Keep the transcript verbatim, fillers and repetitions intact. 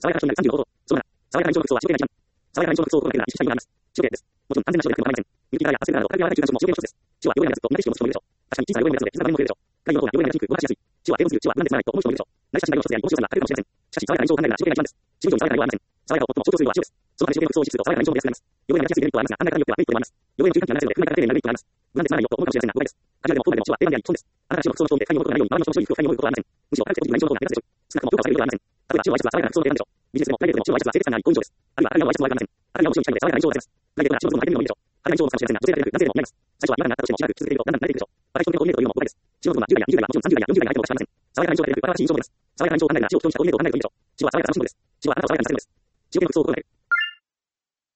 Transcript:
爽やかな人になるさんじゅうの方法。そのなな、爽やかな印象の服装は自己的な一番。爽やかな印象の服装を心がけるなら一種体にもなります。自己です。もちろん安全な人でなくても構いません。ミルキーカーやアクセルなど、軽く柔らかい中間種も自己的な一つです。血は弱いのがずっと同じ人を持つ人もいるでしょう。確かに小さな弱いのがですので、傷が誰も増えるでしょう。概要の方が弱いのが筋肉、動かしやすい。血は低温する、血は無難でつまないと思う人もいるでしょう。内視鏡の一つであり、高視聴感が軽いかもしれません。しかし、爽やかな印象を考えるなら自己的な一番です。自分以上に爽やかな色はありません。爽やかを最も象徴するのは塩です。そのため自己的な服装を維持すると爽やかな印象も出やすくなります。弱いのが出やすいデメリットはありますが、考え方によってはメリットでもあります。弱いの中間にならないので、空間から丁寧になるメリットがあります。無難でつまらないよと思うかもしれませんが、誤解です。カジュアルでもフォーマルでも塩は定番であり、損です。あなたが塩の服装の人を見て、髪を持つことがないように、周りの人の白い服を買いに思うことはありません。むしろ、軽くてポジティブな印象の方が目立つでしょう。少なくとも評価されることはありません。例えば、塩を愛するは爽やかな服装を選んでしょう。ビジネスでもプライベートでも塩を愛するは清潔感があり、好印象です。あるいは、彼らを愛するはありません。彼らを後ろにしたいので爽やかな印象を出せます。プライベートな塩の服を履いてみるのもいいでしょう。彼ら印象を持つかもしれませんが、女性だけでなく男性でも似合います。最初は違和感があったとしても、しばらく続けていると、だんだん慣れていくでしょう。私の健康を見るというのも誤解です。塩の服はじゅう代やにじゅう代はもちろんさんじゅう代やよんじゅう代が履いてもおかしくありません。爽やかな印象だけでなく、新しい印象も出ます。爽やかな印象を考えるなら、塩を基調にしたコーディネートを考えるといいでしょう。塩は爽やかなファッションモデルです。塩はあなたを爽やかにさせるんです。塩系の服装を心がけ